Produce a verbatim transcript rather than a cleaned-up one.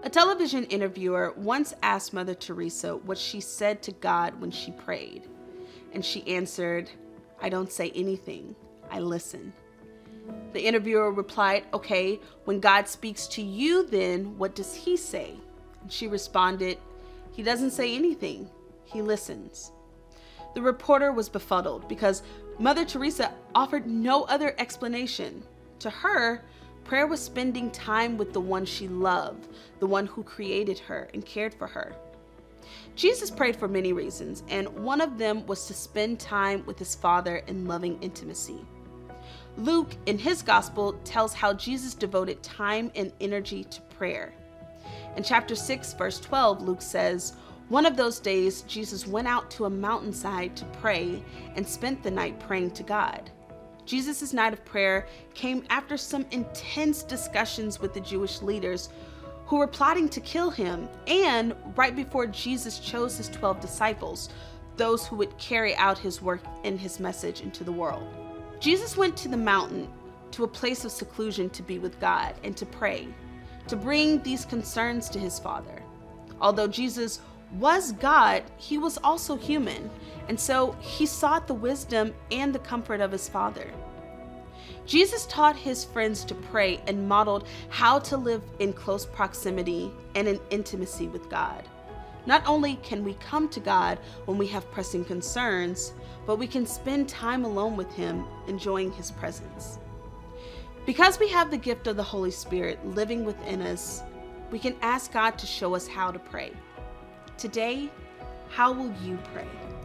A television interviewer once asked Mother Teresa what she said to God when she prayed, and she answered, "I don't say anything, I listen." The interviewer replied, "Okay, when God speaks to you, then what does he say?" And she responded, "He doesn't say anything, he listens." The reporter was befuddled because Mother Teresa offered no other explanation. To her, prayer was spending time with the one she loved, the one who created her and cared for her. Jesus prayed for many reasons, and one of them was to spend time with his Father in loving intimacy. Luke, in his gospel, tells how Jesus devoted time and energy to prayer. In chapter six, verse twelve, Luke says, "One of those days, Jesus went out to a mountainside to pray and spent the night praying to God." Jesus' night of prayer came after some intense discussions with the Jewish leaders who were plotting to kill him, and right before Jesus chose his twelve disciples, those who would carry out his work and his message into the world. Jesus went to the mountain, to a place of seclusion to be with God and to pray, to bring these concerns to his Father. Although Jesus was God, he was also human, and so he sought the wisdom and the comfort of his Father. Jesus taught his friends to pray and modeled how to live in close proximity and in intimacy with God. Not only can we come to God when we have pressing concerns, but we can spend time alone with him, enjoying his presence. Because we have the gift of the Holy Spirit living within us, we can ask God to show us how to pray. Today, how will you pray?